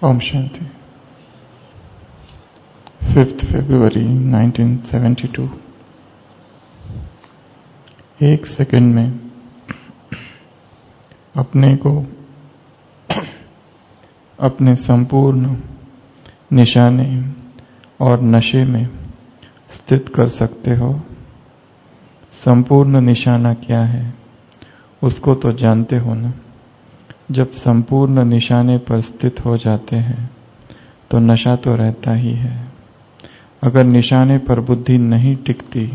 ओम शांति। 5 फरवरी 1972। एक सेकंड में अपने को अपने संपूर्ण निशाने और नशे में स्थित कर सकते हो। संपूर्ण निशाना क्या है उसको तो जानते हो ना। जब संपूर्ण निशाने पर स्थित हो जाते हैं तो नशा तो रहता ही है। अगर निशाने पर बुद्धि नहीं टिकती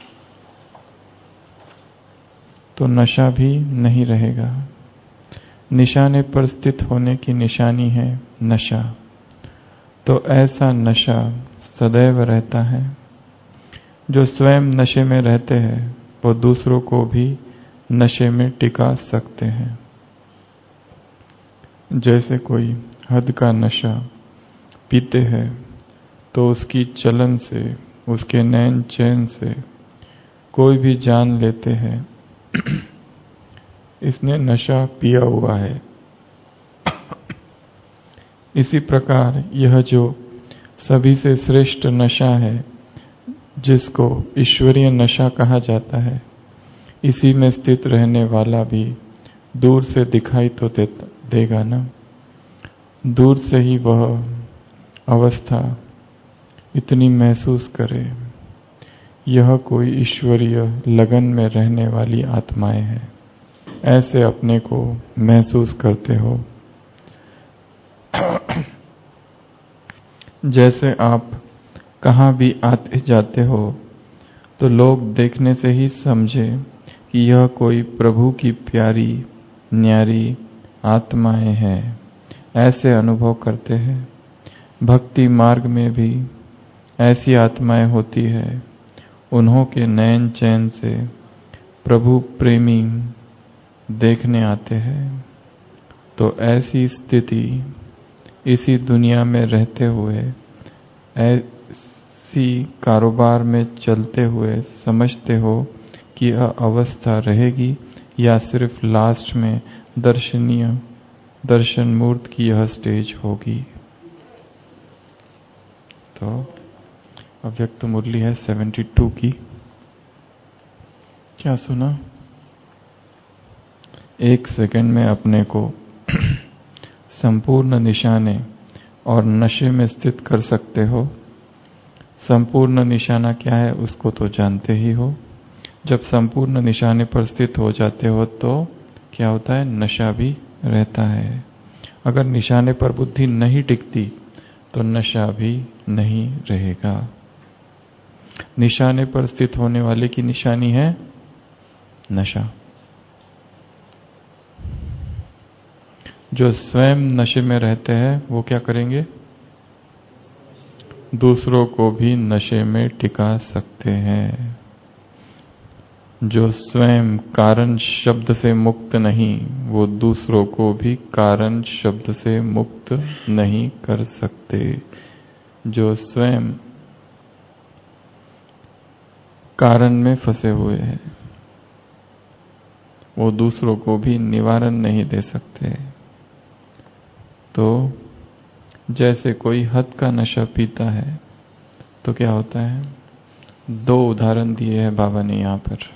तो नशा भी नहीं रहेगा। निशाने पर स्थित होने की निशानी है नशा। तो ऐसा नशा सदैव रहता है। जो स्वयं नशे में रहते हैं वो दूसरों को भी नशे में टिका सकते हैं। जैसे कोई हद का नशा पीते हैं तो उसकी चलन से, उसके नैन चैन से कोई भी जान लेते हैं इसने नशा पिया हुआ है। इसी प्रकार यह जो सभी से श्रेष्ठ नशा है, जिसको ईश्वरीय नशा कहा जाता है, इसी में स्थित रहने वाला भी दूर से दिखाई तो देगा ना। दूर से ही वह अवस्था इतनी महसूस करे। यह कोई ईश्वरीय लगन में रहने वाली आत्माएं हैं। ऐसे अपने को महसूस करते हो। जैसे आप कहाँ भी आते जाते हो तो लोग देखने से ही समझे कि यह कोई प्रभु की प्यारी न्यारी आत्माएं हैं, ऐसे अनुभव करते हैं। भक्ति मार्ग में भी ऐसी आत्माएं होती है। उन्हों के नयन चैन से प्रभु प्रेमी देखने आते हैं। तो ऐसी स्थिति इसी दुनिया में रहते हुए, ऐसी कारोबार में चलते हुए समझते हो कि यह अवस्था रहेगी या सिर्फ लास्ट में दर्शनीय दर्शन मूर्त की यह स्टेज होगी। तो अव्यक्त मुरली है 72 की। क्या सुना? एक सेकंड में अपने को संपूर्ण निशाने और नशे में स्थित कर सकते हो। संपूर्ण निशाना क्या है उसको तो जानते ही हो। जब संपूर्ण निशाने पर स्थित हो जाते हो तो क्या होता है? नशा भी रहता है। अगर निशाने पर बुद्धि नहीं टिकती तो नशा भी नहीं रहेगा। निशाने पर स्थित होने वाले की निशानी है नशा। जो स्वयं नशे में रहते हैं वो क्या करेंगे? दूसरों को भी नशे में टिका सकते हैं। जो स्वयं कारण शब्द से मुक्त नहीं, वो दूसरों को भी कारण शब्द से मुक्त नहीं कर सकते। जो स्वयं कारण में फंसे हुए हैं वो दूसरों को भी निवारण नहीं दे सकते। तो जैसे कोई हद का नशा पीता है तो क्या होता है? 2 उदाहरण दिए हैं बाबा ने यहाँ पर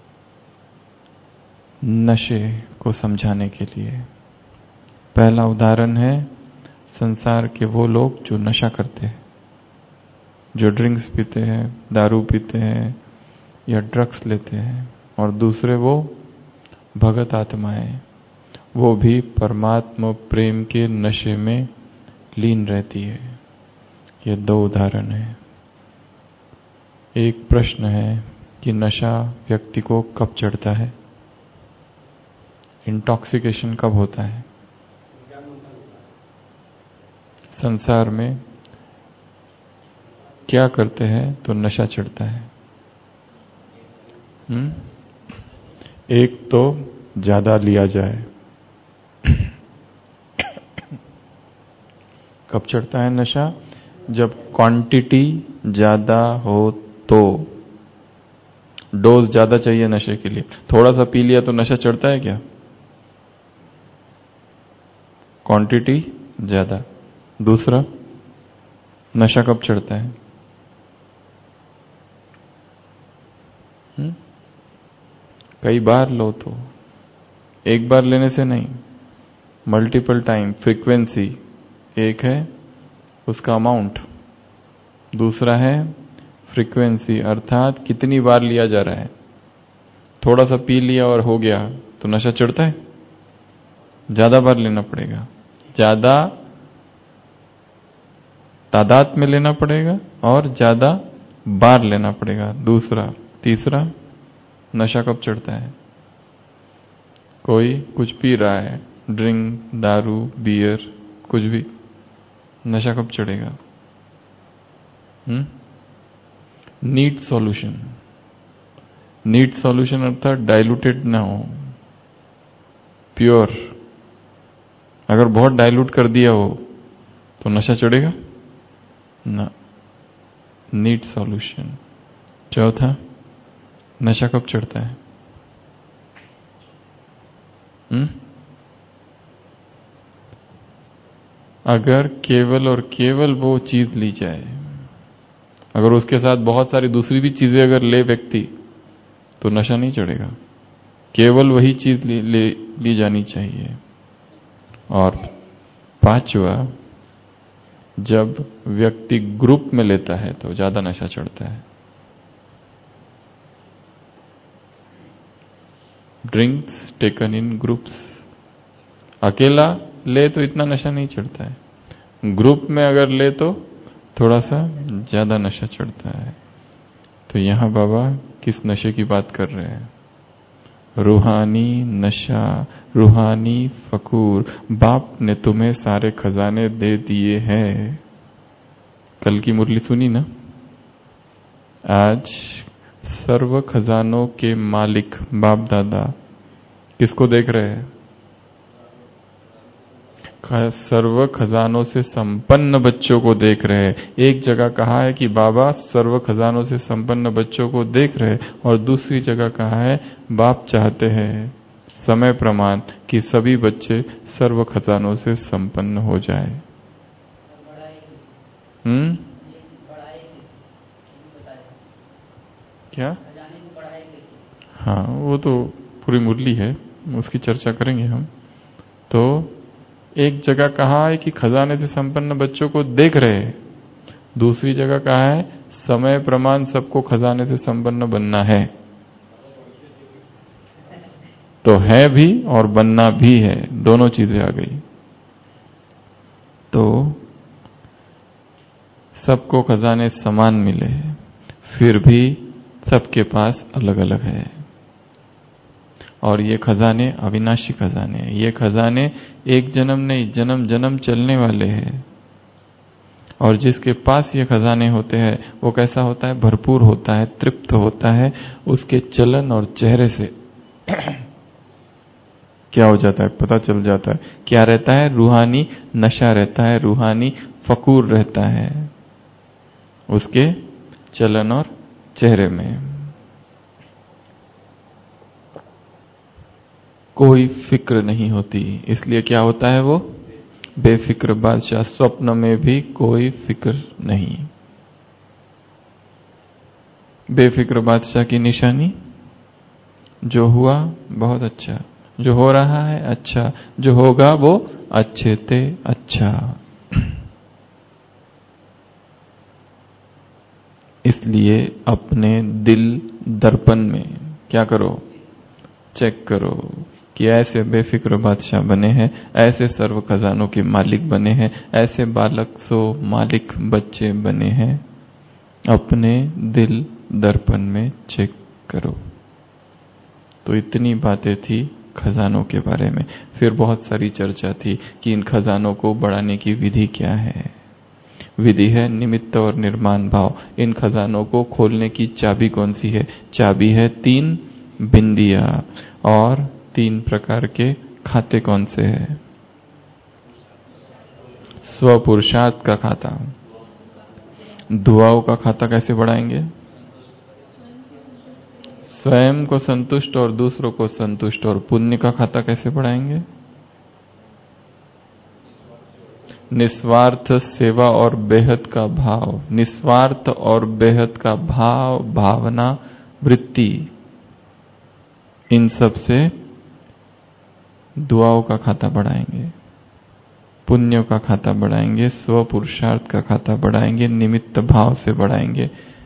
नशे को समझाने के लिए। पहला उदाहरण है संसार के वो लोग जो नशा करते हैं, जो ड्रिंक्स पीते हैं, दारू पीते हैं या ड्रग्स लेते हैं। और दूसरे वो भगत आत्माएं, वो भी परमात्मा प्रेम के नशे में लीन रहती है। ये 2 उदाहरण है। एक प्रश्न है कि नशा व्यक्ति को कब चढ़ता है? इंटॉक्सिकेशन कब होता है? संसार में क्या करते हैं तो नशा चढ़ता है? एक तो ज्यादा लिया जाए। कब चढ़ता है नशा? जब क्वांटिटी ज्यादा हो तो। डोज ज्यादा चाहिए नशे के लिए। थोड़ा सा पी लिया तो नशा चढ़ता है क्या? क्वांटिटी ज्यादा। दूसरा, नशा कब चढ़ता है? कई बार लो तो, एक बार लेने से नहीं, मल्टीपल टाइम, फ्रीक्वेंसी एक है उसका अमाउंट, दूसरा है फ्रीक्वेंसी अर्थात कितनी बार लिया जा रहा है। थोड़ा सा पी लिया और हो गया तो नशा चढ़ता है? ज्यादा बार लेना पड़ेगा, ज्यादा तादाद में लेना पड़ेगा और ज्यादा बार लेना पड़ेगा। दूसरा, तीसरा, नशा कब चढ़ता है? कोई कुछ पी रहा है, ड्रिंक, दारू, बियर, कुछ भी, नशा कब चढ़ेगा? नीट सॉल्यूशन, नीट सॉल्यूशन अर्थात डाइल्यूटेड ना हो, प्योर। अगर बहुत डाइल्यूट कर दिया हो तो नशा चढ़ेगा ना, नीट सॉल्यूशन। चौथा, नशा कब चढ़ता है? अगर केवल और केवल वो चीज ली जाए, अगर उसके साथ बहुत सारी दूसरी भी चीजें अगर ले व्यक्ति तो नशा नहीं चढ़ेगा, केवल वही चीज ली जानी चाहिए। और पांचवा, जब व्यक्ति ग्रुप में लेता है तो ज्यादा नशा चढ़ता है। ड्रिंक्स टेकन इन ग्रुप्स, अकेला ले तो इतना नशा नहीं चढ़ता है, ग्रुप में अगर ले तो थोड़ा सा ज्यादा नशा चढ़ता है। तो यहां बाबा किस नशे की बात कर रहे हैं? रूहानी नशा, रूहानी फकूर। बाप ने तुम्हें सारे खजाने दे दिए हैं। कल की मुरली सुनी ना? आज सर्व खजानों के मालिक बाप दादा किसको देख रहे हैं? सर्व खजानों से संपन्न बच्चों को देख रहे हैं। एक जगह कहा है कि बाबा सर्व खजानों से संपन्न बच्चों को देख रहे, और दूसरी जगह कहा है बाप चाहते हैं समय प्रमाण कि सभी बच्चे सर्व खजानों से संपन्न हो जाए। क्या? हाँ, वो तो पूरी मुरली है, उसकी चर्चा करेंगे हम। तो एक जगह कहा है कि खजाने से संपन्न बच्चों को देख रहे हैं, दूसरी जगह कहा है समय प्रमाण सबको खजाने से संपन्न बनना है। तो है भी और बनना भी है, दोनों चीजें आ गई। तो सबको खजाने समान मिले, फिर भी सबके पास अलग अलग है। और ये खजाने अविनाशी खजाने हैं, ये खजाने एक जन्म नहीं जन्म जन्म चलने वाले हैं। और जिसके पास ये खजाने होते हैं वो कैसा होता है? भरपूर होता है, तृप्त होता है। उसके चलन और चेहरे से क्या हो जाता है पता चल जाता है। क्या रहता है? रूहानी नशा रहता है, रूहानी फकूर रहता है उसके चलन और चेहरे में। कोई फिक्र नहीं होती, इसलिए क्या होता है? वो बेफिक्र बादशाह। स्वप्न में भी कोई फिक्र नहीं। बेफिक्र बादशाह की निशानी, जो हुआ बहुत अच्छा, जो हो रहा है अच्छा, जो होगा वो अच्छे ते अच्छा। इसलिए अपने दिल दर्पण में क्या करो? चेक करो कि ऐसे बेफिक्र बादशाह बने हैं, ऐसे सर्व खजानों के मालिक बने हैं, ऐसे बालक सो मालिक बच्चे बने हैं। अपने दिल दर्पण में चेक करो। तो इतनी बातें थी खजानों के बारे में। फिर बहुत सारी चर्चा थी कि इन खजानों को बढ़ाने की विधि क्या है। विधि है निमित्त और निर्माण भाव। इन खजानों को खोलने की चाबी कौन सी है? चाबी है 3 बिंदिया। और 3 प्रकार के खाते कौन से हैं? स्वपुरुषार्थ का खाता। दुआओं का खाता कैसे बढ़ाएंगे? स्वयं को संतुष्ट और दूसरों को संतुष्ट। और पुण्य का खाता कैसे बढ़ाएंगे? निस्वार्थ सेवा और बेहद का भाव, निस्वार्थ और बेहद का भाव, भावना, वृत्ति, इन सब से दुआओं का खाता बढ़ाएंगे, पुण्यों का खाता बढ़ाएंगे, स्व पुरुषार्थ का खाता बढ़ाएंगे, निमित्त भाव से बढ़ाएंगे,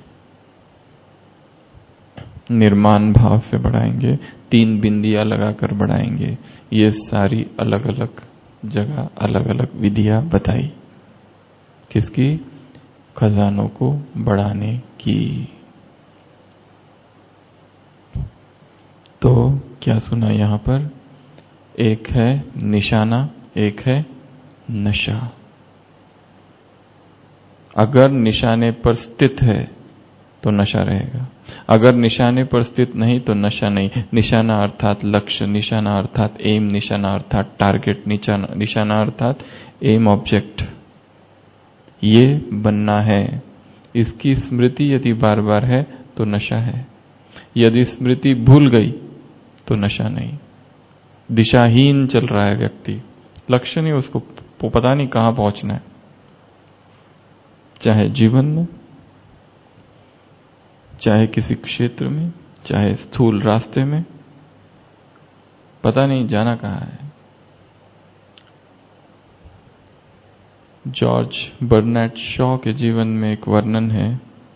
निर्माण भाव से बढ़ाएंगे, 3 बिंदियां लगाकर बढ़ाएंगे। ये सारी अलग अलग जगह अलग अलग विधियां बताई, किसकी? खजानों को बढ़ाने की। तो क्या सुना यहां पर? एक है निशाना, एक है नशा। अगर निशाने पर स्थित है तो नशा रहेगा, अगर निशाने पर स्थित नहीं तो नशा नहीं। निशाना अर्थात लक्ष्य, निशाना अर्थात एम, निशाना अर्थात टारगेट, निशाना अर्थात एम ऑब्जेक्ट, ये बनना है। इसकी स्मृति यदि बार बार है तो नशा है, यदि स्मृति भूल गई तो नशा नहीं। दिशाहीन चल रहा है व्यक्ति, लक्ष्य नहीं, उसको पता नहीं कहां पहुंचना है, चाहे जीवन में, चाहे किसी क्षेत्र में, चाहे स्थूल रास्ते में, पता नहीं जाना कहां है। जॉर्ज बर्नैट शॉ के जीवन में एक वर्णन है,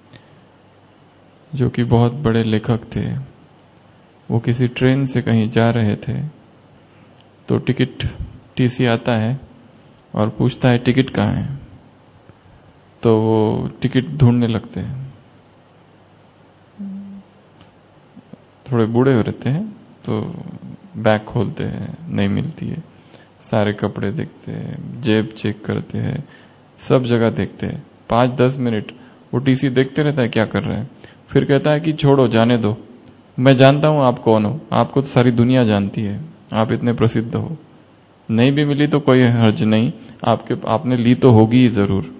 जो कि बहुत बड़े लेखक थे। वो किसी ट्रेन से कहीं जा रहे थे, तो टिकट टीसी आता है और पूछता है टिकट कहाँ है। तो वो टिकट ढूंढने लगते हैं, थोड़े बूढ़े हो रहते हैं, तो बैग खोलते हैं, नहीं मिलती है, सारे कपड़े देखते हैं, जेब चेक करते हैं, सब जगह देखते हैं। 5-10 मिनट वो टीसी देखते रहता है क्या कर रहे हैं, फिर कहता है कि छोड़ो, जाने दो, मैं जानता हूं आप कौन हो, आपको तो सारी दुनिया जानती है, आप इतने प्रसिद्ध हो, नहीं भी मिली तो कोई हर्ज नहीं, आपने ली तो होगी ही जरूर,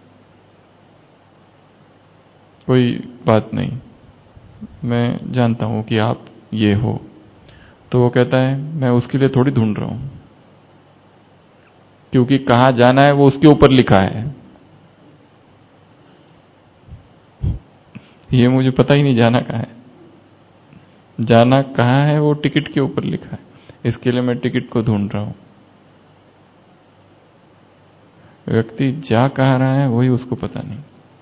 कोई बात नहीं, मैं जानता हूं कि आप ये हो। तो वो कहता है मैं उसके लिए थोड़ी ढूंढ रहा हूं, क्योंकि कहां जाना है वो उसके ऊपर लिखा है, ये मुझे पता ही नहीं जाना कहां है, जाना कहां है वो टिकट के ऊपर लिखा है, इसके लिए मैं टिकट को ढूंढ रहा हूं। व्यक्ति जा कहां रहा है वही उसको पता नहीं,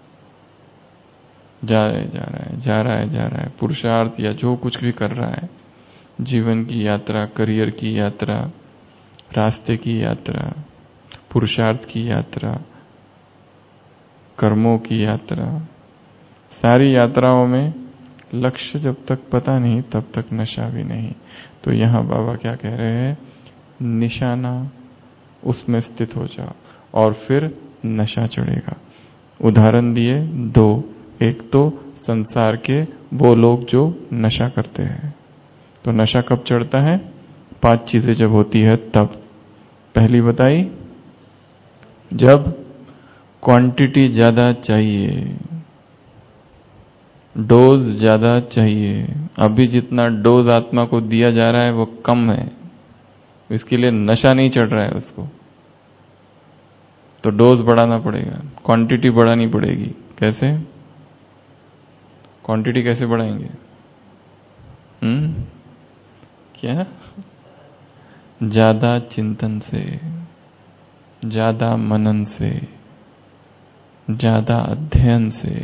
जा रहा है, पुरुषार्थ या जो कुछ भी कर रहा है, जीवन की यात्रा, करियर की यात्रा, रास्ते की यात्रा, पुरुषार्थ की यात्रा, कर्मों की यात्रा, सारी यात्राओं में लक्ष्य जब तक पता नहीं तब तक नशा भी नहीं। तो यहां बाबा क्या कह रहे हैं? निशाना, उसमें स्थित हो जाओ और फिर नशा चढ़ेगा। उदाहरण दिए 2, एक तो संसार के वो लोग जो नशा करते हैं। तो नशा कब चढ़ता है? 5 चीजें जब होती है तब। पहली बताई, जब क्वांटिटी ज्यादा चाहिए, डोज ज्यादा चाहिए। अभी जितना डोज आत्मा को दिया जा रहा है वो कम है, इसके लिए नशा नहीं चढ़ रहा है उसको, तो डोज बढ़ाना पड़ेगा, क्वांटिटी बढ़ानी पड़ेगी। कैसे? क्वांटिटी कैसे बढ़ाएंगे? क्या? ज्यादा चिंतन से, ज्यादा मनन से, ज्यादा अध्ययन से।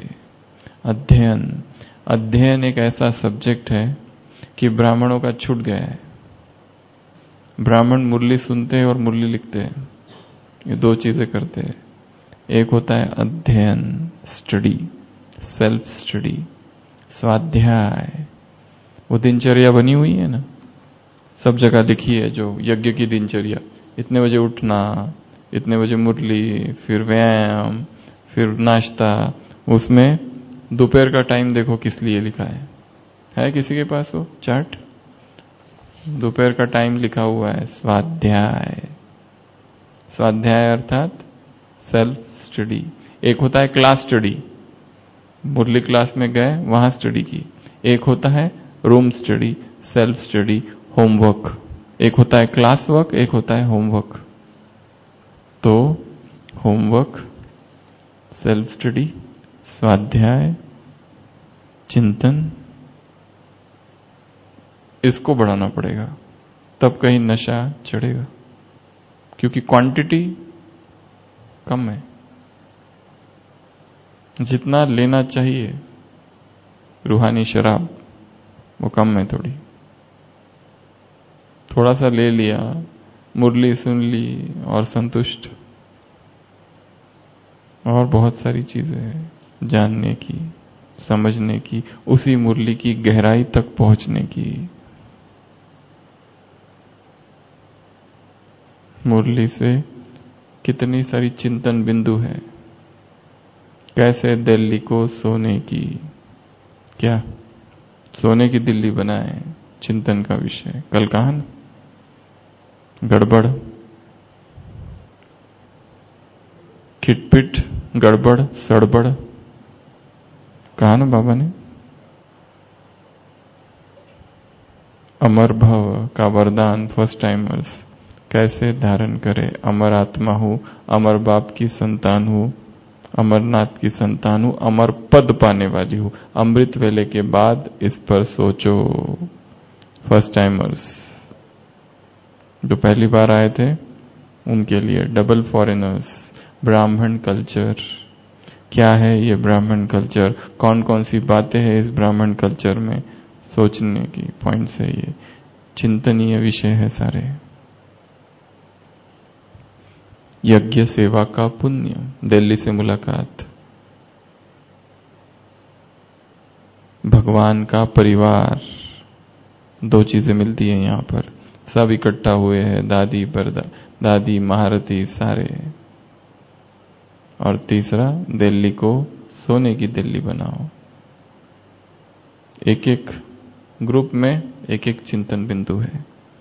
अध्ययन एक ऐसा सब्जेक्ट है कि ब्राह्मणों का छूट गया है। ब्राह्मण मुरली सुनते हैं और मुरली लिखते हैं, ये 2 चीजें करते हैं। एक होता है अध्ययन, स्टडी, सेल्फ स्टडी, स्वाध्याय। वो दिनचर्या बनी हुई है ना, सब जगह लिखी है, जो यज्ञ की दिनचर्या, इतने बजे उठना, इतने बजे मुरली, फिर व्यायाम, फिर नाश्ता। उसमें दोपहर का टाइम देखो किस लिए लिखा है किसी के पास वो चार्ट? दोपहर का टाइम लिखा हुआ है स्वाध्याय। स्वाध्याय अर्थात सेल्फ स्टडी। एक होता है क्लास स्टडी, मुरली क्लास में गए वहां स्टडी की। एक होता है room study, self study, homework. एक होता है क्लास वर्क, एक होता है होमवर्क। तो होमवर्क, सेल्फ स्टडी, स्वाध्याय, चिंतन, इसको बढ़ाना पड़ेगा, तब कहीं नशा चढ़ेगा, क्योंकि क्वांटिटी कम है। जितना लेना चाहिए रूहानी शराब, वो कम है थोड़ी। थोड़ा सा ले लिया, मुरली सुन ली और संतुष्ट। और बहुत सारी चीजें हैं जानने की, समझने की, उसी मुरली की गहराई तक पहुंचने की। मुरली से कितनी सारी चिंतन बिंदु है। कैसे दिल्ली को सोने की, क्या सोने की दिल्ली बनाए, चिंतन का विषय कल कहा ना। गड़बड़, खिटपिट, गड़बड़, सड़बड़, कहा ना बाबा ने। अमर भव का वरदान फर्स्ट टाइमर्स कैसे धारण करे। अमर आत्मा हूं, अमर बाप की संतान हूं, अमरनाथ की संतान हूं, अमर पद पाने वाली हूं। अमृत वेले के बाद इस पर सोचो। फर्स्ट टाइमर्स जो पहली बार आए थे उनके लिए, डबल फॉरेनर्स, ब्राह्मण कल्चर क्या है, ये ब्राह्मण कल्चर कौन कौन सी बातें हैं इस ब्राह्मण कल्चर में, सोचने की पॉइंट है। ये चिंतनीय विषय है सारे। यज्ञ सेवा का पुण्य, दिल्ली से मुलाकात, भगवान का परिवार, दो चीजें मिलती हैं यहां पर। सब इकट्ठा हुए हैं, दादी दादी महारथी सारे। और तीसरा, दिल्ली को सोने की दिल्ली बनाओ। एक एक ग्रुप में एक एक चिंतन बिंदु है।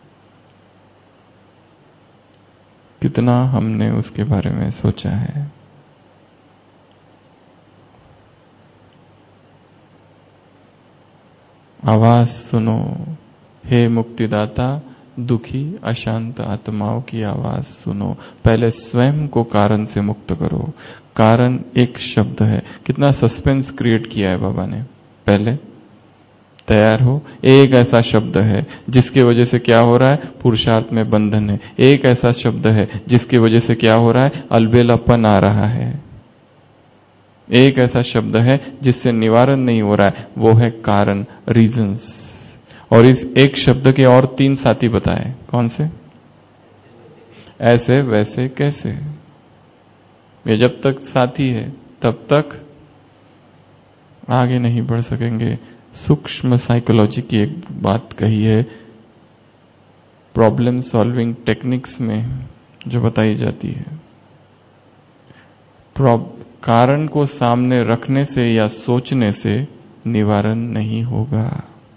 कितना हमने उसके बारे में सोचा है। आवाज सुनो, हे मुक्तिदाता, दुखी अशांत आत्माओं की आवाज सुनो। पहले स्वयं को कारण से मुक्त करो। कारण एक शब्द है, कितना सस्पेंस क्रिएट किया है बाबा ने। पहले तैयार हो, एक ऐसा शब्द है जिसकी वजह से क्या हो रहा है, पुरुषार्थ में बंधन है। एक ऐसा शब्द है जिसकी वजह से क्या हो रहा है, अलबेलापन आ रहा है। एक ऐसा शब्द है जिससे निवारण नहीं हो रहा है, वो है कारण, रीजंस। और इस एक शब्द के और 3 साथी बताए, कौन से? ऐसे वैसे कैसे। ये जब तक साथी है तब तक आगे नहीं बढ़ सकेंगे। सूक्ष्म साइकोलॉजी की एक बात कही है, प्रॉब्लम सॉल्विंग टेक्निक्स में जो बताई जाती है, कारण को सामने रखने से या सोचने से निवारण नहीं होगा।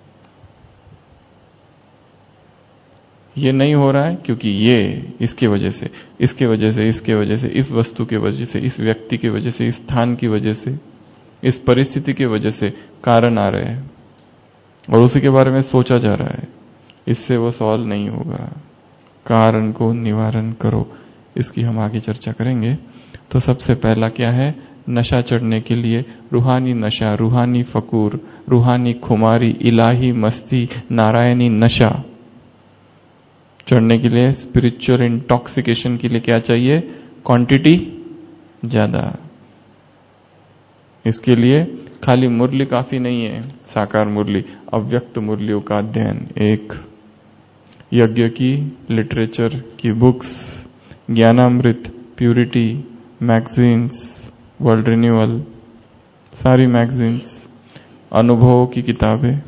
ये नहीं हो रहा है क्योंकि ये इसके वजह से, इसके वजह से, इसके वजह से, इस वस्तु की वजह से, इस व्यक्ति की वजह से, इस स्थान की वजह से, इस परिस्थिति की वजह से कारण आ रहे हैं और उसी के बारे में सोचा जा रहा है। इससे वो सॉल्व नहीं होगा। कारण को निवारण करो, इसकी हम आगे चर्चा करेंगे। तो सबसे पहला क्या है, नशा चढ़ने के लिए रूहानी नशा, रूहानी फकूर, रूहानी खुमारी, इलाही मस्ती, नारायणी नशा चढ़ने के लिए, स्पिरिचुअल इंटॉक्सिकेशन के लिए क्या चाहिए, क्वांटिटी ज्यादा। इसके लिए खाली मुरली काफी नहीं है, साकार मुरली, अव्यक्त मुरलियों का अध्ययन, एक यज्ञ की लिटरेचर की books, Gyanamrit, purity magazines, world renewal, सारी मैगजीन्स, अनुभवों की किताबें,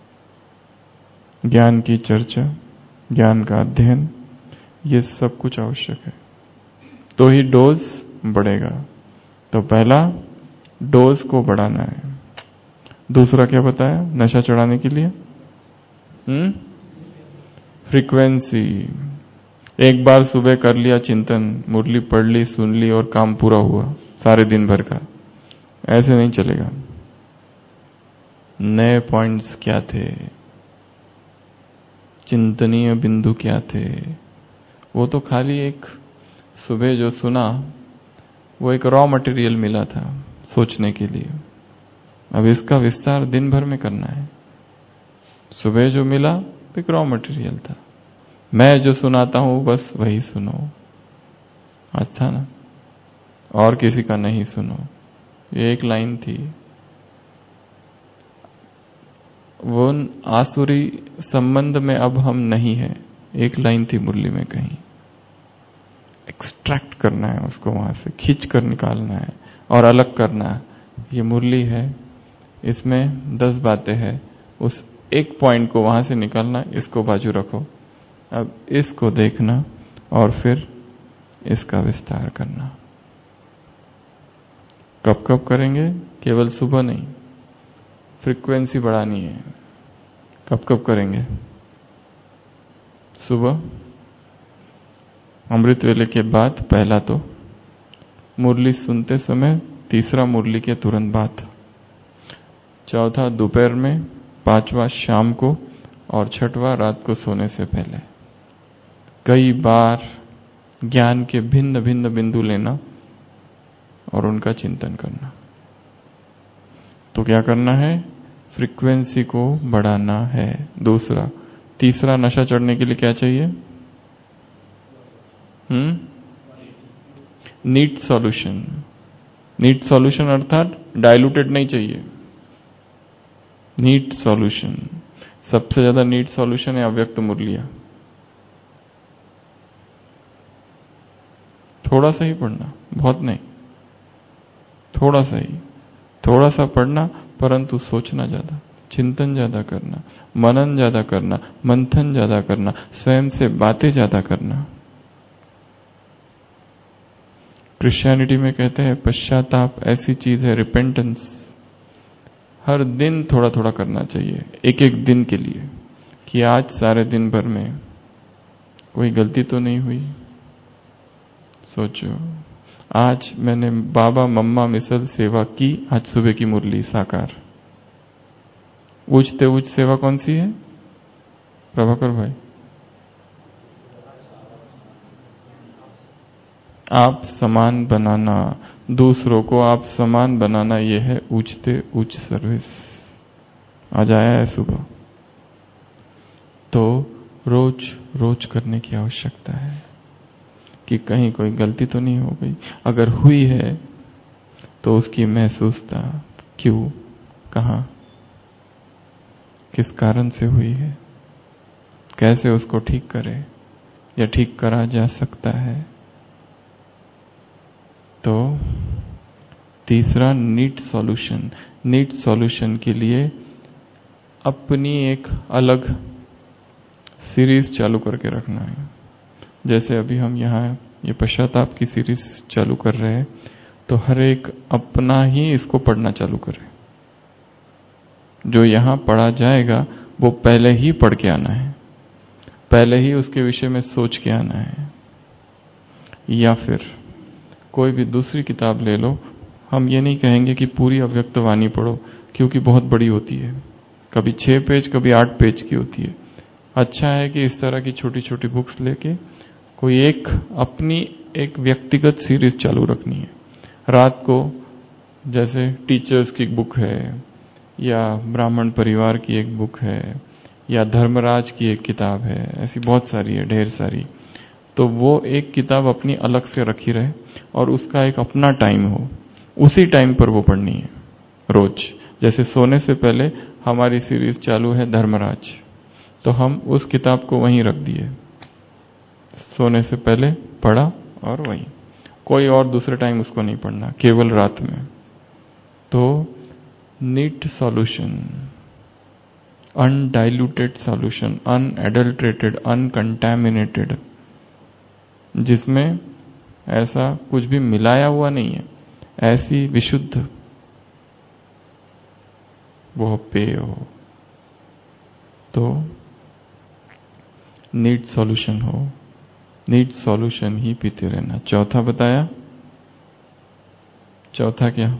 ज्ञान की चर्चा, ज्ञान का अध्ययन, ये सब कुछ आवश्यक है, तो ही डोज बढ़ेगा। तो पहला डोज को बढ़ाना है। दूसरा क्या बताया नशा चढ़ाने के लिए, फ्रीक्वेंसी। एक बार सुबह कर लिया चिंतन, मुरली पढ़ ली, सुन ली और काम पूरा हुआ सारे दिन भर का, ऐसे नहीं चलेगा। नए पॉइंट्स क्या थे, चिंतनीय बिंदु क्या थे, वो तो खाली एक सुबह जो सुना वो एक रॉ मटेरियल मिला था सोचने के लिए। अब इसका विस्तार दिन भर में करना है। सुबह जो मिला एक रॉ मटेरियल था, मैं जो सुनाता हूं बस वही सुनो। अच्छा ना, और किसी का नहीं सुनो। ये एक लाइन थी। वो आसुरी संबंध में अब हम नहीं है, एक लाइन थी मुरली में कहीं। एक्सट्रैक्ट करना है उसको, वहां से खींच कर निकालना है और अलग करना है। ये मुरली है, इसमें 10 बातें हैं, उस एक पॉइंट को वहां से निकालना, इसको बाजू रखो, अब इसको देखना और फिर इसका विस्तार करना। कब कब करेंगे? केवल सुबह नहीं, फ्रीक्वेंसी बढ़ानी है। कब कब करेंगे? सुबह अमृत वेले के बाद पहला तो मुरली सुनते समय, तीसरा मुरली के तुरंत बाद, चौथा दोपहर में, पांचवा शाम को और छठवां रात को सोने से पहले। कई बार ज्ञान के भिन्न भिन्न बिंदु लेना और उनका चिंतन करना। तो क्या करना है? फ्रीक्वेंसी को बढ़ाना है। दूसरा, तीसरा नशा चढ़ने के लिए क्या चाहिए? Neat solution. नीट सॉल्यूशन अर्थात डाइल्यूटेड नहीं चाहिए, नीट सॉल्यूशन। सबसे ज्यादा नीट सॉल्यूशन है अव्यक्त मुरलिया। थोड़ा सा ही पढ़ना, बहुत नहीं, थोड़ा सा ही, थोड़ा सा पढ़ना, परंतु सोचना ज्यादा, चिंतन ज्यादा करना, मनन ज्यादा करना, मंथन ज्यादा करना, स्वयं से बातें ज्यादा करना। क्रिश्चियनिटी में कहते हैं पश्चाताप ऐसी चीज है, रिपेंटेंस, हर दिन थोड़ा थोड़ा करना चाहिए, एक एक दिन के लिए, कि आज सारे दिन भर में कोई गलती तो नहीं हुई। सोचो, आज मैंने बाबा मम्मा मिसल सेवा की, आज सुबह की मुरली साकार। ऊंचते ऊंच सेवा कौन सी है प्रभाकर भाई? आप समान बनाना, दूसरों को आप समान बनाना, यह है ऊंचते ऊंच सर्विस। आज आया है सुबह। तो रोज रोज करने की आवश्यकता है कि कहीं कोई गलती तो नहीं हो गई, अगर हुई है तो उसकी महसूसता, क्यों, कहां, किस कारण से हुई है, कैसे उसको ठीक करे या ठीक करा जा सकता है। तो तीसरा नीट सॉल्यूशन। नीट सॉल्यूशन के लिए अपनी एक अलग सीरीज चालू करके रखना है। जैसे अभी हम यहाँ ये पश्चाताप की सीरीज चालू कर रहे हैं, तो हर एक अपना ही इसको पढ़ना चालू करे। जो यहाँ पढ़ा जाएगा वो पहले ही पढ़ के आना है, पहले ही उसके विषय में सोच के आना है। या फिर कोई भी दूसरी किताब ले लो। हम ये नहीं कहेंगे कि पूरी अव्यक्त वाणी पढ़ो, क्योंकि बहुत बड़ी होती है, कभी 6 पेज कभी 8 पेज की होती है। अच्छा है कि इस तरह की छोटी छोटी बुक्स लेके कोई एक अपनी एक व्यक्तिगत सीरीज चालू रखनी है। रात को जैसे टीचर्स की बुक है, या ब्राह्मण परिवार की एक बुक है, या धर्मराज की एक किताब है, ऐसी बहुत सारी है, ढेर सारी। तो वो एक किताब अपनी अलग से रखी रहे और उसका एक अपना टाइम हो, उसी टाइम पर वो पढ़नी है रोज। जैसे सोने से पहले हमारी सीरीज चालू है धर्मराज, तो हम उस किताब को वहीं रख दिए, सोने से पहले पढ़ा और वहीं, कोई और दूसरे टाइम उसको नहीं पढ़ना, केवल रात में। तो neat solution, undiluted solution, unadulterated, uncontaminated, जिसमें ऐसा कुछ भी मिलाया हुआ नहीं है, ऐसी विशुद्ध वह पेय हो, तो नीट सॉल्यूशन हो, नीट सॉल्यूशन ही पीते रहना। चौथा बताया, चौथा क्या?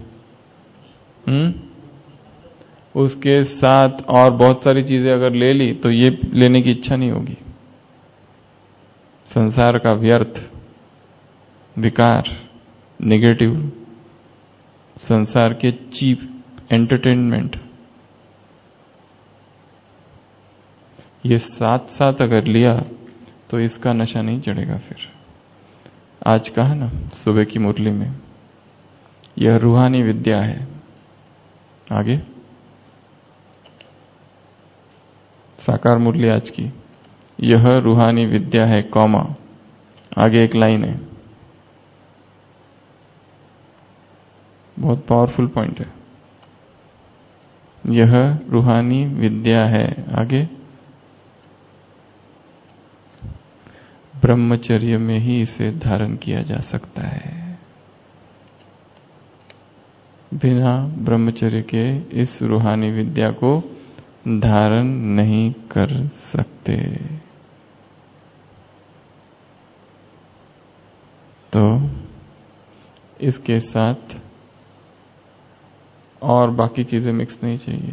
उसके साथ और बहुत सारी चीजें अगर ले ली तो ये लेने की इच्छा नहीं होगी। संसार का व्यर्थ, विकार, नेगेटिव, संसार के चीप एंटरटेनमेंट, ये साथ साथ अगर लिया तो इसका नशा नहीं चढ़ेगा। फिर आज कहा ना सुबह की मुरली में, यह रूहानी विद्या है। आगे साकार मुरली आज की, यह रूहानी विद्या है, कॉमा, आगे एक लाइन है, बहुत पावरफुल पॉइंट है। यह रूहानी विद्या है, आगे ब्रह्मचर्य में ही इसे धारण किया जा सकता है। बिना ब्रह्मचर्य के इस रूहानी विद्या को धारण नहीं कर सकते। तो इसके साथ और बाकी चीजें मिक्स नहीं चाहिए।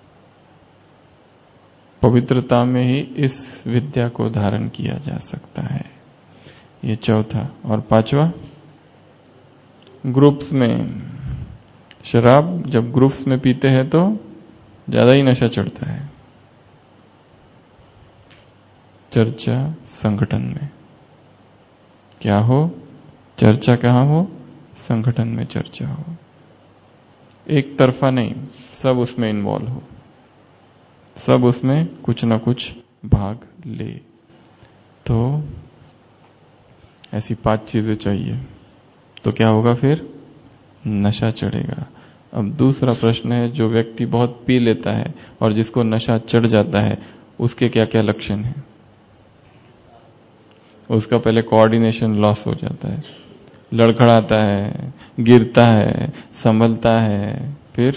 पवित्रता में ही इस विद्या को धारण किया जा सकता है। ये चौथा। और पांचवा, ग्रुप्स में शराब जब ग्रुप्स में पीते हैं तो ज्यादा ही नशा चढ़ता है। चर्चा संगठन में क्या हो, चर्चा कहाँ हो, संगठन में चर्चा हो, एक तरफा नहीं, सब उसमें इन्वॉल्व हो, सब उसमें कुछ ना कुछ भाग ले। तो ऐसी 5 चीजें चाहिए, तो क्या होगा फिर, नशा चढ़ेगा। अब दूसरा प्रश्न है, जो व्यक्ति बहुत पी लेता है और जिसको नशा चढ़ जाता है, उसके क्या क्या लक्षण हैं? उसका पहले कोऑर्डिनेशन लॉस हो जाता है, लड़खड़ाता है, गिरता है, संभलता है, फिर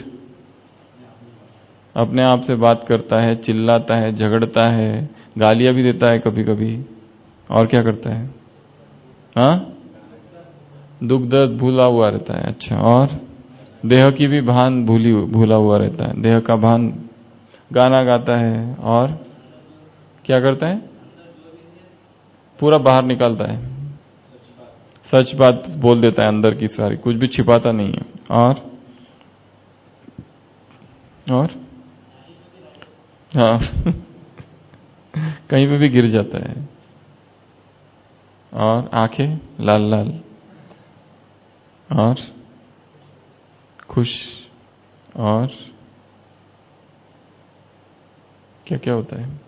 अपने आप से बात करता है, चिल्लाता है, झगड़ता है, गालियां भी देता है कभी कभी, और क्या करता है? हाँ, दुख दर्द भूला हुआ रहता है। अच्छा, और देह की भी भान भूला हुआ रहता है, देह का भान, गाना गाता है, और क्या करता है? पूरा बाहर निकालता है, सच बात बोल देता है, अंदर की सारी, कुछ भी छिपाता नहीं है। और हाँ कहीं पे भी गिर जाता है। और आंखें लाल लाल, और खुश, और क्या क्या होता है?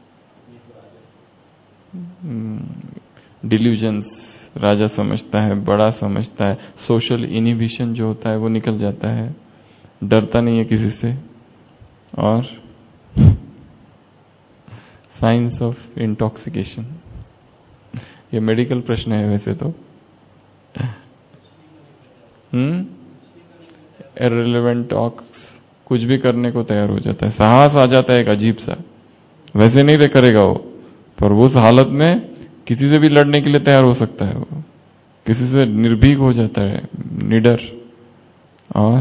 डिल्यूजन्स, राजा समझता है, बड़ा समझता है, सोशल इनिबिशन जो होता है वो निकल जाता है, डरता नहीं है किसी से। और साइंस ऑफ इंटॉक्सिकेशन, ये मेडिकल प्रश्न है वैसे तो। इररिलेवेंट टॉक्स, कुछ भी करने को तैयार हो जाता है, साहस आ जाता है एक अजीब सा, वैसे नहीं करेगा वो, पर उस हालत में किसी से भी लड़ने के लिए तैयार हो सकता है वो, किसी से निर्भीक हो जाता है, निडर। और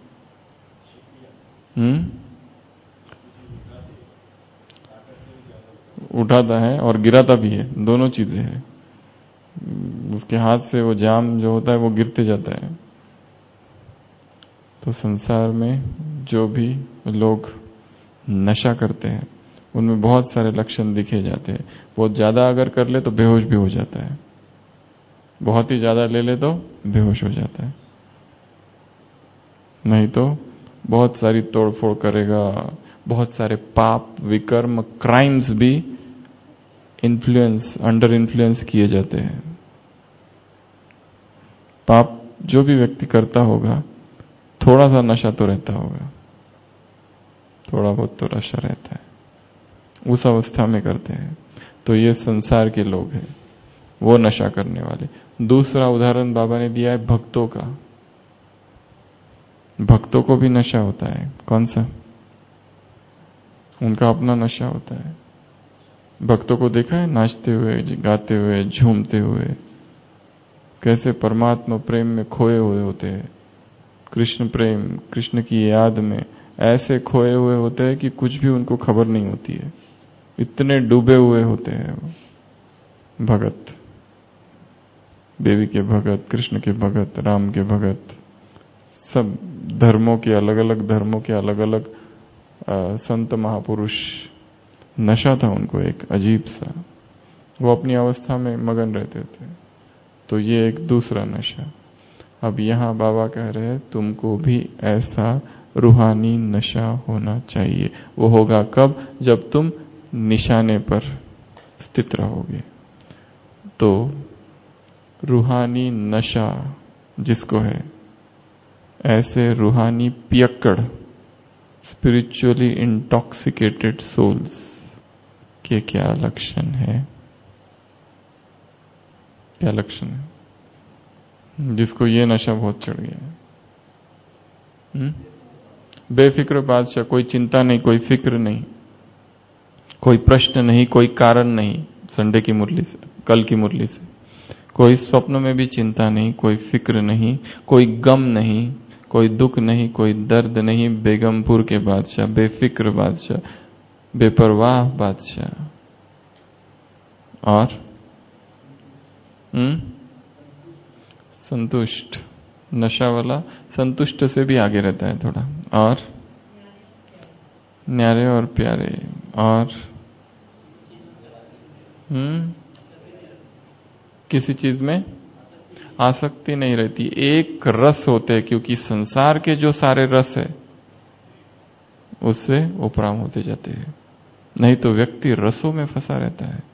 उठाता है और गिराता भी है, दोनों चीजें हैं। उसके हाथ से वो जाम जो होता है वो गिरते जाता है। तो संसार में जो भी लोग नशा करते हैं उनमें बहुत सारे लक्षण दिखे जाते हैं। बहुत ज्यादा अगर कर ले तो बेहोश भी हो जाता है, बहुत ही ज्यादा ले ले तो बेहोश हो जाता है, नहीं तो बहुत सारी तोड़फोड़ करेगा। बहुत सारे पाप, विकर्म, क्राइम्स भी अंडर इन्फ्लुएंस किए जाते हैं। पाप जो भी व्यक्ति करता होगा, थोड़ा सा नशा तो रहता होगा, थोड़ा बहुत तो नशा रहता है, उस अवस्था में करते हैं। तो ये संसार के लोग हैं, वो नशा करने वाले। दूसरा उदाहरण बाबा ने दिया है भक्तों का। भक्तों को भी नशा होता है, कौन सा? उनका अपना नशा होता है। भक्तों को देखा है नाचते हुए, गाते हुए, झूमते हुए, कैसे परमात्मा प्रेम में खोए हुए होते हैं। कृष्ण प्रेम, कृष्ण की याद में ऐसे खोए हुए होते हैं कि कुछ भी उनको खबर नहीं होती है, इतने डूबे हुए होते हैं वो भगत। देवी के भगत, कृष्ण के भगत, राम के भगत, सब धर्मों के अलग अलग संत महापुरुष, नशा था उनको एक अजीब सा, वो अपनी अवस्था में मगन रहते थे। तो ये एक दूसरा नशा। अब यहाँ बाबा कह रहे हैं तुमको भी ऐसा रूहानी नशा होना चाहिए। वो होगा कब? जब तुम निशाने पर स्थित रहोगे। तो रूहानी नशा जिसको है, ऐसे रूहानी पियक्कड़, स्पिरिचुअली इंटॉक्सिकेटेड सोल्स के क्या लक्षण है? क्या लक्षण है? जिसको ये नशा बहुत चढ़ गया है। बेफिक्र बादशाह, कोई चिंता नहीं, कोई फिक्र नहीं, कोई प्रश्न नहीं, कोई कारण नहीं। संडे की मुरली से, कल की मुरली से, कोई स्वप्न में भी चिंता नहीं, कोई फिक्र नहीं, कोई गम नहीं, कोई दुख नहीं, कोई दर्द नहीं। बेगमपुर के बादशाह, बेफिक्र बादशाह, बेपरवाह बादशाह। और संतुष्ट। नशा वाला संतुष्ट से भी आगे रहता है थोड़ा। और न्यारे और प्यारे। और किसी चीज में आसक्ति नहीं रहती, एक रस होते हैं, क्योंकि संसार के जो सारे रस है उससे उपराम होते जाते हैं। नहीं तो व्यक्ति रसों में फंसा रहता है।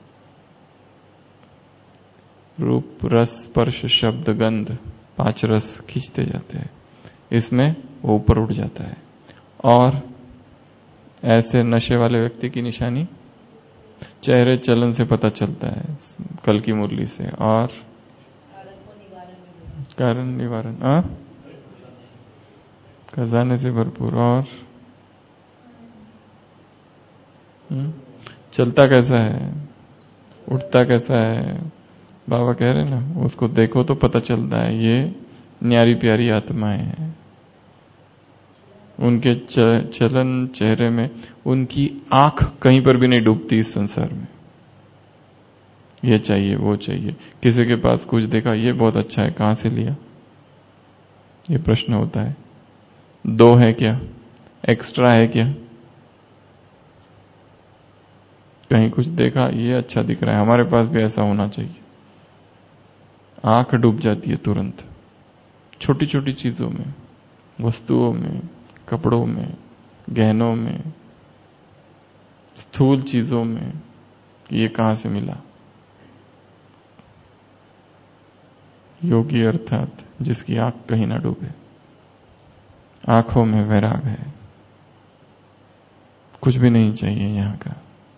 रूप, रस, स्पर्श, शब्द, गंध, 5 रस खींचते जाते हैं, इसमें वो ऊपर उठ जाता है। और ऐसे नशे वाले व्यक्ति की निशानी चेहरे चलन से पता चलता है, कल की मुरली से। और कारण निवारण, खजाने से भरपूर। और चलता कैसा है, उठता कैसा है, बाबा कह रहे ना, उसको देखो तो पता चलता है ये न्यारी प्यारी आत्माएं हैं। उनके चलन, चेहरे में उनकी आंख कहीं पर भी नहीं डूबती इस संसार में। ये चाहिए, वो चाहिए। किसी के पास कुछ देखा, ये बहुत अच्छा है, कहां से लिया, ये प्रश्न होता है। 2 है क्या, एक्स्ट्रा है क्या? कहीं कुछ देखा, ये अच्छा दिख रहा है, हमारे पास भी ऐसा होना चाहिए। आंख डूब जाती है तुरंत, छोटी छोटी चीजों में, वस्तुओं में, कपड़ों में, गहनों में, स्थूल चीजों में, ये कहां से मिला। योगी अर्थात जिसकी आंख कहीं ना डूबे, आंखों में वैराग है, कुछ भी नहीं चाहिए यहां का,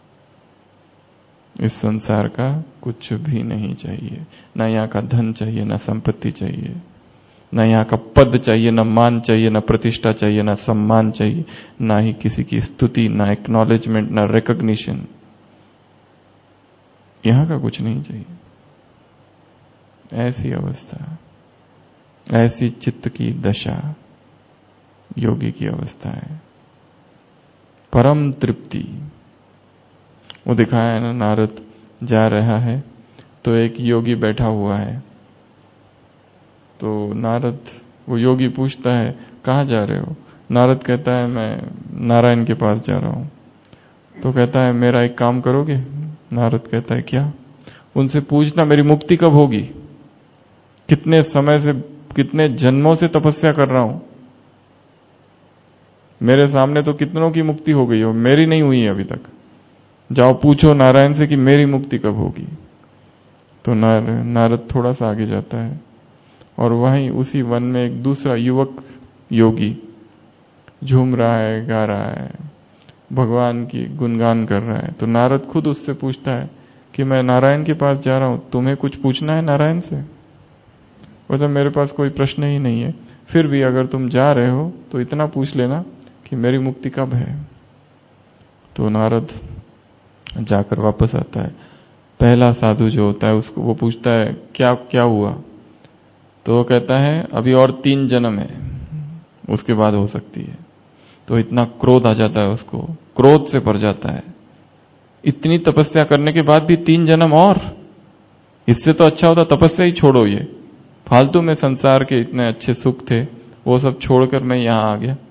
इस संसार का कुछ भी नहीं चाहिए। ना यहाँ का धन चाहिए, ना संपत्ति चाहिए, ना यहाँ का पद चाहिए, ना मान चाहिए, ना प्रतिष्ठा चाहिए, ना सम्मान चाहिए, ना ही किसी की स्तुति, ना एक्नॉलेजमेंट, ना रिकॉग्निशन। यहाँ का कुछ नहीं चाहिए। ऐसी अवस्था, ऐसी चित्त की दशा योगी की अवस्था है। परम तृप्ति। वो दिखाया है ना, नारद जा रहा है तो एक योगी बैठा हुआ है। तो नारद, वो योगी पूछता है कहाँ जा रहे हो? नारद कहता है मैं नारायण के पास जा रहा हूं। तो कहता है मेरा एक काम करोगे? नारद कहता है क्या? उनसे पूछना मेरी मुक्ति कब होगी, कितने समय से, कितने जन्मों से तपस्या कर रहा हूं, मेरे सामने तो कितनों की मुक्ति हो गई हो, मेरी नहीं हुई है अभी तक। जाओ पूछो नारायण से कि मेरी मुक्ति कब होगी। तो नारद थोड़ा सा आगे जाता है और वहीं उसी वन में एक दूसरा युवक योगी झूम रहा है, गा रहा है, भगवान की गुणगान कर रहा है। तो नारद खुद उससे पूछता है कि मैं नारायण के पास जा रहा हूं, तुम्हें कुछ पूछना है नारायण से? मतलब मेरे पास कोई प्रश्न ही नहीं है, फिर भी अगर तुम जा रहे हो तो इतना पूछ लेना कि मेरी मुक्ति कब है। तो नारद जाकर वापस आता है। पहला साधु जो होता है उसको वो पूछता है क्या क्या हुआ? तो वो कहता है अभी और 3 जन्म है, उसके बाद हो सकती है। तो इतना क्रोध आ जाता है उसको, क्रोध से भर जाता है। इतनी तपस्या करने के बाद भी 3 जन्म और? इससे तो अच्छा होता तपस्या ही छोड़ो, ये फालतू में संसार के इतने अच्छे सुख थे वो सब छोड़कर मैं यहां आ गया।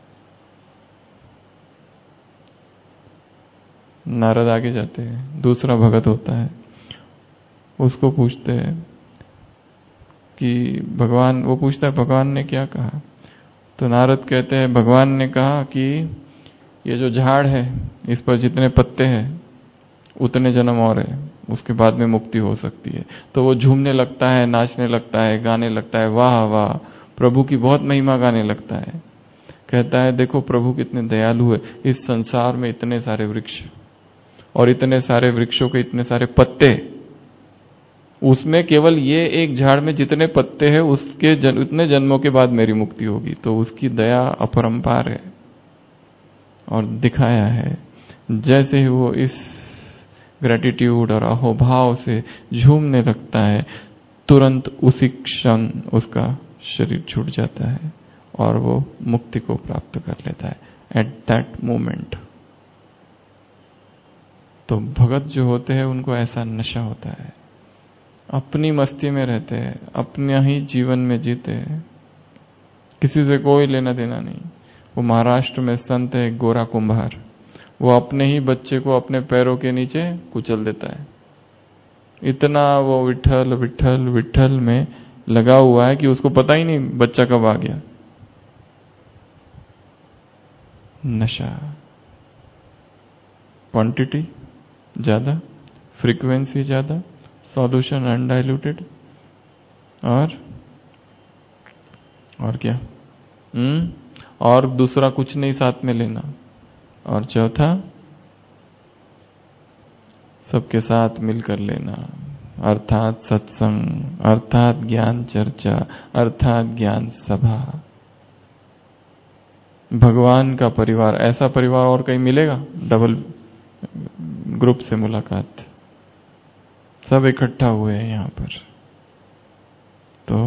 नारद आगे जाते हैं, दूसरा भगत होता है, उसको पूछते हैं कि भगवान, वो पूछता है भगवान ने क्या कहा? तो नारद कहते हैं भगवान ने कहा कि ये जो झाड़ है इस पर जितने पत्ते हैं उतने जन्म और है, उसके बाद में मुक्ति हो सकती है। तो वो झूमने लगता है, नाचने लगता है, गाने लगता है, वाह वाह, प्रभु की बहुत महिमा गाने लगता है। कहता है देखो प्रभु कितने दयालु है, इस संसार में इतने सारे वृक्ष और इतने सारे वृक्षों के इतने सारे पत्ते, उसमें केवल ये एक झाड़ में जितने पत्ते हैं उसके उतने जन्मों के बाद मेरी मुक्ति होगी। तो उसकी दया अपरंपार है। और दिखाया है जैसे ही वो इस ग्रेटिट्यूड और अहोभाव से झूमने लगता है, तुरंत उसी क्षण उसका शरीर छूट जाता है और वो मुक्ति को प्राप्त कर लेता है एट दैट मोमेंट। तो भगत जो होते हैं उनको ऐसा नशा होता है, अपनी मस्ती में रहते हैं, अपने ही जीवन में जीते हैं, किसी से कोई लेना देना नहीं। वो महाराष्ट्र में संत है गोरा कुंभार, वो अपने ही बच्चे को अपने पैरों के नीचे कुचल देता है। इतना वो विठल विठल विठल में लगा हुआ है कि उसको पता ही नहीं बच्चा कब आ गया। नशा, क्वांटिटी ज्यादा, फ्रीक्वेंसी ज्यादा, सॉल्यूशन अनडाइल्यूटेड, और क्या? और दूसरा कुछ नहीं साथ में लेना। और चौथा, सबके साथ मिलकर लेना, अर्थात सत्संग, अर्थात ज्ञान चर्चा, अर्थात ज्ञान सभा। भगवान का परिवार, ऐसा परिवार और कहीं मिलेगा? डबल ग्रुप से मुलाकात, सब इकट्ठा हुए हैं यहां पर। तो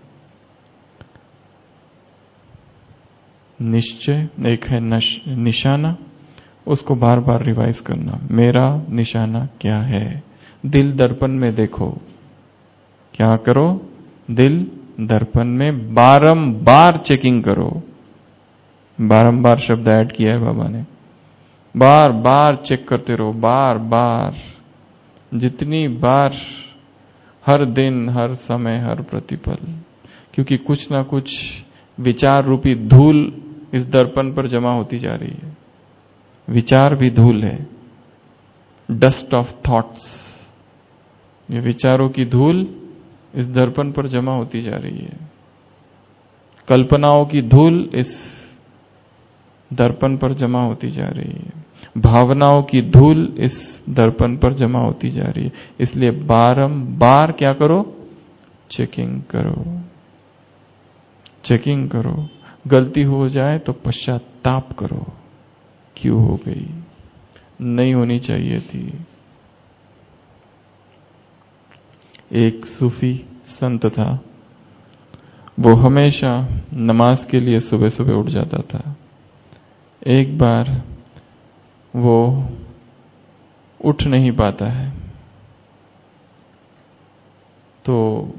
निश्चय एक है निशाना, उसको बार बार रिवाइज करना। मेरा निशाना क्या है? दिल दर्पण में देखो। क्या करो? दिल दर्पण में बारंबार चेकिंग करो। बारंबार शब्द ऐड किया है बाबा ने। बार बार चेक करते रहो, बार बार, जितनी बार, हर दिन, हर समय, हर प्रतिपल। क्योंकि कुछ ना कुछ विचार रूपी धूल इस दर्पण पर जमा होती जा रही है। विचार भी धूल है, डस्ट ऑफ थॉट्स। ये विचारों की धूल इस दर्पण पर जमा होती जा रही है। कल्पनाओं की धूल इस दर्पण पर जमा होती जा रही है। भावनाओं की धूल इस दर्पण पर जमा होती जा रही है। इसलिए बारंबार क्या करो? चेकिंग करो, चेकिंग करो। गलती हो जाए तो पश्चाताप करो, क्यों हो गई, नहीं होनी चाहिए थी। एक सूफी संत था, वो हमेशा नमाज के लिए सुबह सुबह उठ जाता था। एक बार वो उठ नहीं पाता है, तो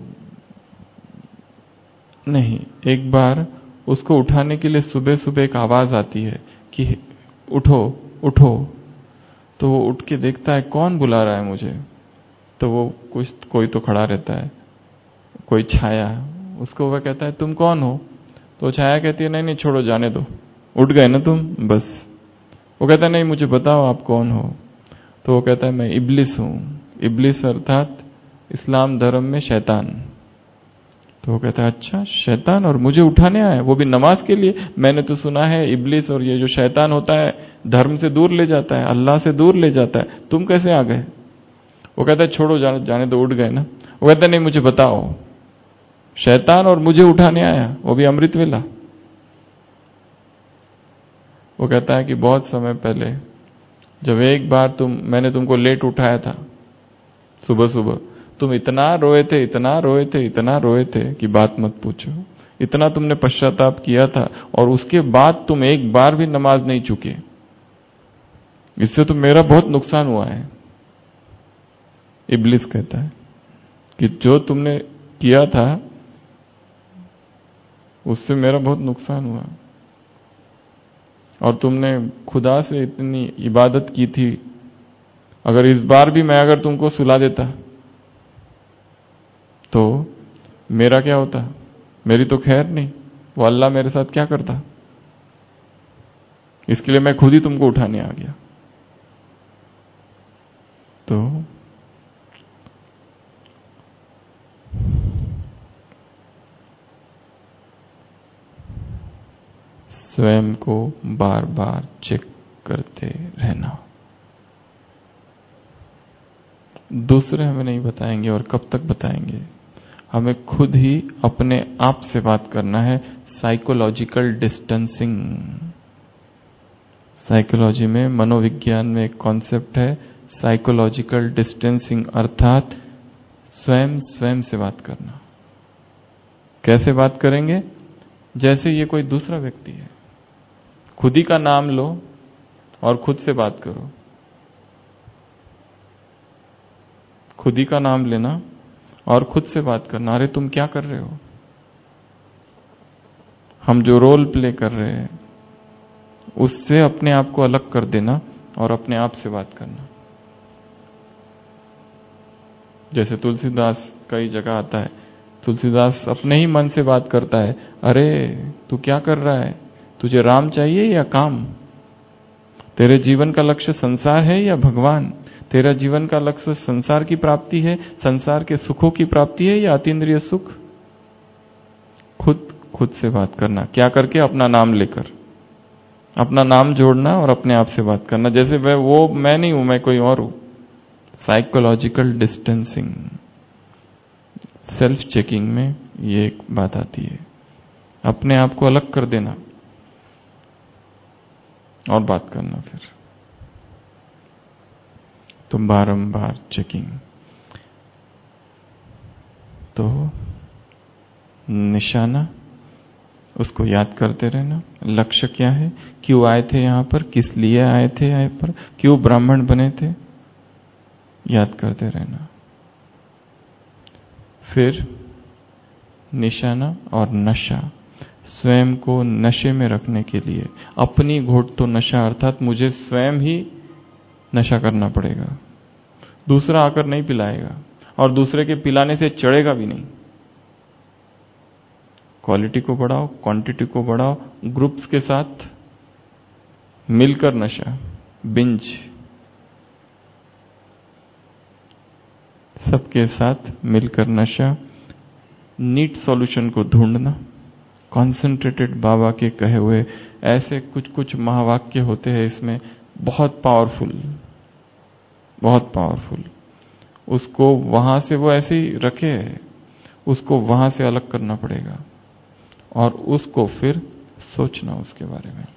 नहीं, एक बार उसको उठाने के लिए सुबह सुबह एक आवाज आती है कि उठो उठो। तो वो उठ के देखता है कौन बुला रहा है मुझे। तो वो कोई तो खड़ा रहता है, कोई छाया। उसको वह कहता है तुम कौन हो? तो छाया कहती है नहीं नहीं छोड़ो, जाने दो, उठ गए ना तुम, बस। वो कहता है नहीं मुझे बताओ आप कौन हो। तो वो कहता है मैं इब्लिस हूं। इब्लिस अर्थात इस्लाम धर्म में शैतान। तो वो कहता है अच्छा शैतान, और मुझे उठाने आया, वो भी नमाज के लिए? मैंने तो सुना है इब्लिस और ये जो शैतान होता है धर्म से दूर ले जाता है, अल्लाह से दूर ले जाता है, तुम कैसे आ गए? वो कहता है छोड़ो, जाने दो, उठ गए ना। वो कहता है नहीं मुझे बताओ, शैतान और मुझे उठाने आया, वो भी अमृत वेला। वो कहता है कि बहुत समय पहले जब एक बार मैंने तुमको लेट उठाया था सुबह सुबह, तुम इतना रोए थे, इतना रोए थे, इतना रोए थे कि बात मत पूछो। इतना तुमने पश्चाताप किया था और उसके बाद तुम एक बार भी नमाज नहीं चुके। इससे तो मेरा बहुत नुकसान हुआ है, इब्लिस कहता है। कि जो तुमने किया था उससे मेरा बहुत नुकसान हुआ, और तुमने खुदा से इतनी इबादत की थी, अगर इस बार भी मैं अगर तुमको सुला देता तो मेरा क्या होता? मेरी तो खैर नहीं, वो अल्लाह मेरे साथ क्या करता? इसके लिए मैं खुद ही तुमको उठाने आ गया। तो स्वयं को बार बार चेक करते रहना। दूसरे हमें नहीं बताएंगे, और कब तक बताएंगे? हमें खुद ही अपने आप से बात करना है। साइकोलॉजिकल डिस्टेंसिंग, साइकोलॉजी में, मनोविज्ञान में एक कॉन्सेप्ट है साइकोलॉजिकल डिस्टेंसिंग, अर्थात स्वयं स्वयं से बात करना। कैसे बात करेंगे? जैसे ये कोई दूसरा व्यक्ति है। खुद ही का नाम लो और खुद से बात करो। खुद ही का नाम लेना और खुद से बात करना, अरे तुम क्या कर रहे हो? हम जो रोल प्ले कर रहे हैं उससे अपने आप को अलग कर देना और अपने आप से बात करना। जैसे तुलसीदास कई जगह आता है, तुलसीदास अपने ही मन से बात करता है, अरे तू क्या कर रहा है? तुझे राम चाहिए या काम? तेरे जीवन का लक्ष्य संसार है या भगवान? तेरा जीवन का लक्ष्य संसार की प्राप्ति है, संसार के सुखों की प्राप्ति है या अतीन्द्रिय सुख? खुद खुद से बात करना। क्या करके? अपना नाम लेकर, अपना नाम जोड़ना और अपने आप से बात करना, जैसे वो मैं नहीं हूं, मैं कोई और हूं। साइकोलॉजिकल डिस्टेंसिंग, सेल्फ चेकिंग में ये एक बात आती है। अपने आप को अलग कर देना और बात करना। फिर तो बारंबार चेकिंग। तो निशाना, उसको याद करते रहना। लक्ष्य क्या है? क्यों आए थे यहां पर? किस लिए आए थे यहाँ पर? क्यों ब्राह्मण बने थे? याद करते रहना। फिर निशाना और नशा, स्वयं को नशे में रखने के लिए अपनी घोट तो नशा, अर्थात मुझे स्वयं ही नशा करना पड़ेगा। दूसरा आकर नहीं पिलाएगा, और दूसरे के पिलाने से चढ़ेगा भी नहीं। क्वालिटी को बढ़ाओ, क्वांटिटी को बढ़ाओ, ग्रुप्स के साथ मिलकर नशा, बिंज, सबके साथ मिलकर नशा। नीट सॉल्यूशन को ढूंढना। कॉन्सेंट्रेटेड बाबा के कहे हुए ऐसे कुछ कुछ महावाक्य होते हैं इसमें, बहुत पावरफुल, बहुत पावरफुल। उसको वहां से वो ऐसे ही रखे है, उसको वहां से अलग करना पड़ेगा और उसको फिर सोचना उसके बारे में।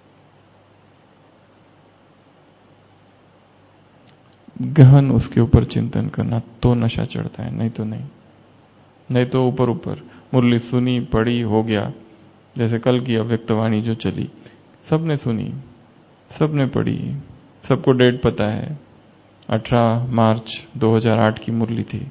गहन उसके ऊपर चिंतन करना, तो नशा चढ़ता है, नहीं तो नहीं। नहीं तो ऊपर ऊपर मुरली सुनी, पढ़ी, हो गया। जैसे कल की अव्यक्तवाणी जो चली, सबने सुनी, सबने पढ़ी, सबको डेट पता है, 18 मार्च 2008 की मुरली थी।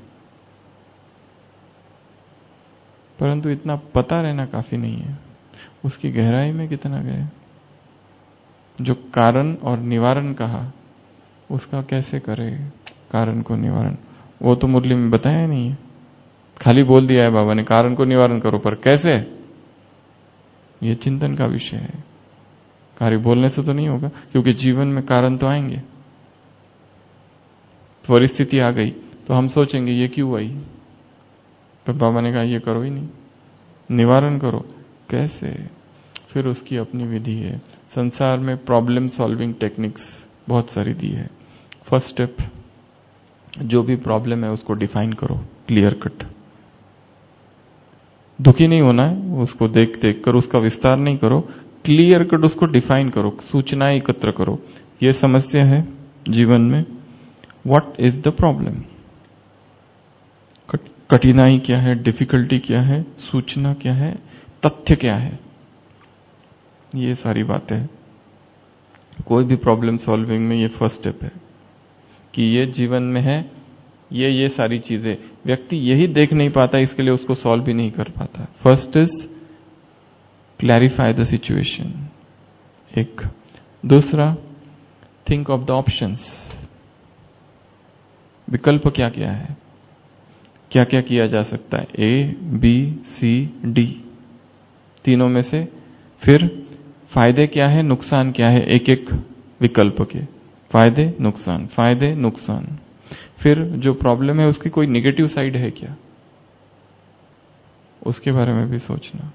परंतु इतना पता रहना काफी नहीं है, उसकी गहराई में कितना गए। जो कारण और निवारण कहा, उसका कैसे करे कारण को निवारण, वो तो मुरली में बताया नहीं है। खाली बोल दिया है बाबा ने कारण को निवारण करो, पर कैसे, ये चिंतन का विषय है। कार्य बोलने से तो नहीं होगा, क्योंकि जीवन में कारण तो आएंगे। परिस्थिति आ गई तो हम सोचेंगे ये क्यों आई, पर बाबा ने कहा ये करो ही नहीं, निवारण करो। कैसे? फिर उसकी अपनी विधि है। संसार में प्रॉब्लम सॉल्विंग टेक्निक्स बहुत सारी दी है। फर्स्ट स्टेप, जो भी प्रॉब्लम है उसको डिफाइन करो, क्लियर कट। दुखी नहीं होना है, उसको देख देख कर उसका विस्तार नहीं करो, क्लियर कट उसको डिफाइन करो, सूचनाएं एकत्र करो। ये समस्या है जीवन में, व्हाट इज द प्रॉब्लम, कठिनाई क्या है, डिफिकल्टी क्या है, सूचना क्या है, तथ्य क्या है, ये सारी बातें हैं। कोई भी प्रॉब्लम सॉल्विंग में ये फर्स्ट स्टेप है कि ये जीवन में है, ये सारी चीजें व्यक्ति यही देख नहीं पाता, इसके लिए उसको सॉल्व भी नहीं कर पाता। First is clarify the situation, एक। दूसरा, थिंक ऑफ द ऑप्शंस, विकल्प क्या क्या है, क्या क्या किया जा सकता है, ए बी सी डी, तीनों में से। फिर फायदे क्या है, नुकसान क्या है, एक एक विकल्प के फायदे नुकसान, फायदे नुकसान। फिर जो प्रॉब्लम है उसकी कोई निगेटिव साइड है क्या, उसके बारे में भी सोचना।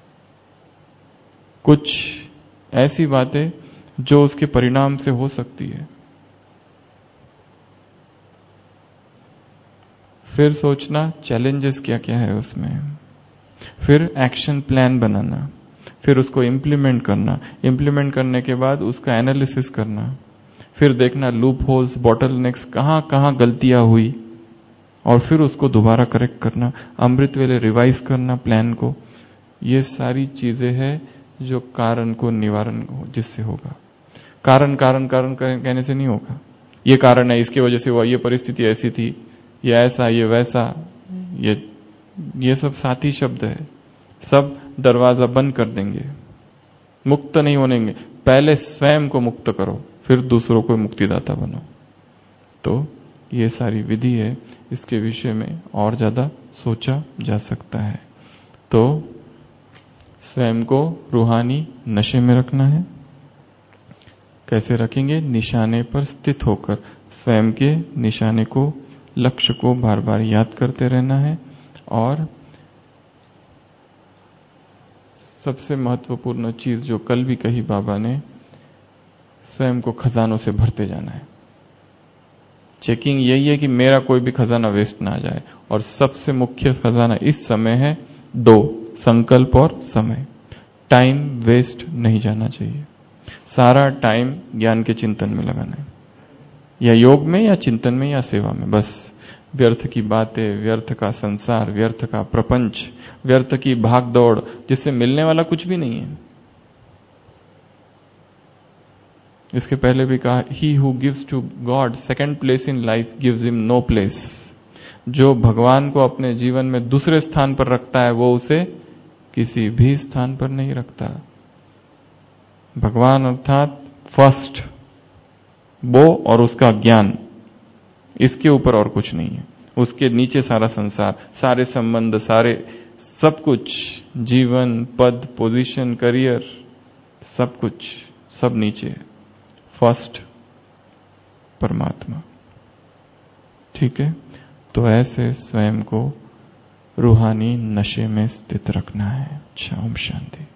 कुछ ऐसी बातें जो उसके परिणाम से हो सकती है। फिर सोचना चैलेंजेस क्या क्या है उसमें। फिर एक्शन प्लान बनाना, फिर उसको इम्प्लीमेंट करना, इम्प्लीमेंट करने के बाद उसका एनालिसिस करना, फिर देखना लूप होल्स, बॉटल नेक्स, कहाँ कहाँ गलतियां हुई, और फिर उसको दोबारा करेक्ट करना, अमृत वेले रिवाइज करना प्लान को। ये सारी चीजें हैं जो कारण को निवारण जिससे होगा। कारण कारण कारण कहने से नहीं होगा। ये कारण है, इसकी वजह से हुआ, ये परिस्थिति ऐसी थी, ये ऐसा, ये वैसा, ये सब साथी शब्द है, सब दरवाजा बंद कर देंगे, मुक्त नहीं होनेंगे। पहले स्वयं को मुक्त करो, फिर दूसरों को मुक्तिदाता बनो। तो ये सारी विधि है, इसके विषय में और ज्यादा सोचा जा सकता है। तो स्वयं को रूहानी नशे में रखना है। कैसे रखेंगे? निशाने पर स्थित होकर स्वयं के निशाने को, लक्ष्य को बार बार याद करते रहना है। और सबसे महत्वपूर्ण चीज जो कल भी कही बाबा ने, स्वयं को खजानों से भरते जाना है। चेकिंग यही है कि मेरा कोई भी खजाना वेस्ट ना जाए। और सबसे मुख्य खजाना इस समय है दो, संकल्प और समय। टाइम वेस्ट नहीं जाना चाहिए। सारा टाइम ज्ञान के चिंतन में लगाना है, या योग में या चिंतन में या सेवा में। बस व्यर्थ की बातें, व्यर्थ का संसार, व्यर्थ का प्रपंच, व्यर्थ की भाग दौड़, जिससे मिलने वाला कुछ भी नहीं है। इसके पहले भी कहा, he who gives to God second place in life gives him no place. जो भगवान को अपने जीवन में दूसरे स्थान पर रखता है वो उसे किसी भी स्थान पर नहीं रखता। भगवान अर्थात फर्स्ट, वो और उसका ज्ञान, इसके ऊपर और कुछ नहीं है। उसके नीचे सारा संसार, सारे संबंध, सारे सब कुछ, जीवन, पद, पोजीशन, करियर, सब कुछ, सब नीचे है। फर्स्ट परमात्मा। ठीक है, तो ऐसे स्वयं को रूहानी नशे में स्थित रखना है। अच्छा, ओम शांति।